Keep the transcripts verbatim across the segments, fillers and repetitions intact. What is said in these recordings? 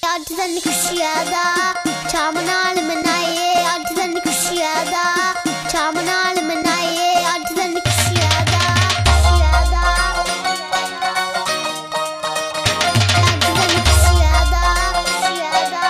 ਅੱਜ ਦਿਨ ਖੁਸ਼ੀਆਂ ਦਾ ਸ਼ਾਮ ਨਾਲ ਮਨਾਈਏ ਅੱਜ ਦਿਨ ਖੁਸ਼ੀਆਂ ਦਾ ਸ਼ਾਮ ਨਾਲ ਮਨਾਈਏ ਅੱਜ ਦਿਨ ਖੁਸ਼ੀਆਂ ਦਾ ਖੁਸ਼ੀਆਂ ਦਾ ਅੱਜ ਦਿਨ ਖੁਸ਼ੀਆਂ ਦਾ ਖੁਸ਼ੀਆਂ ਦਾ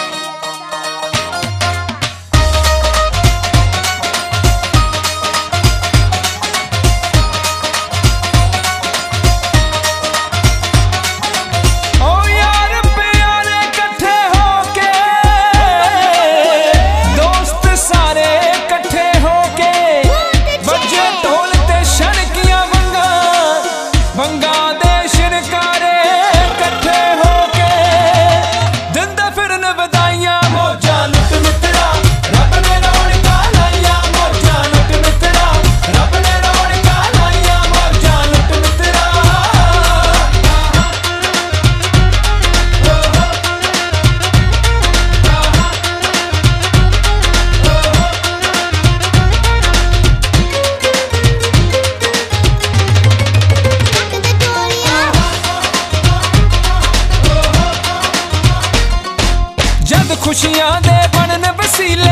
खुशियां दे बनन वसीले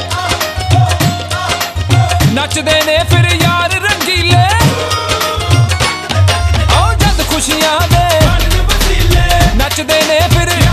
नचदे ने फिर यार रंगीले ओ जद खुशियां दे बनन वसीले नचदे ने फिर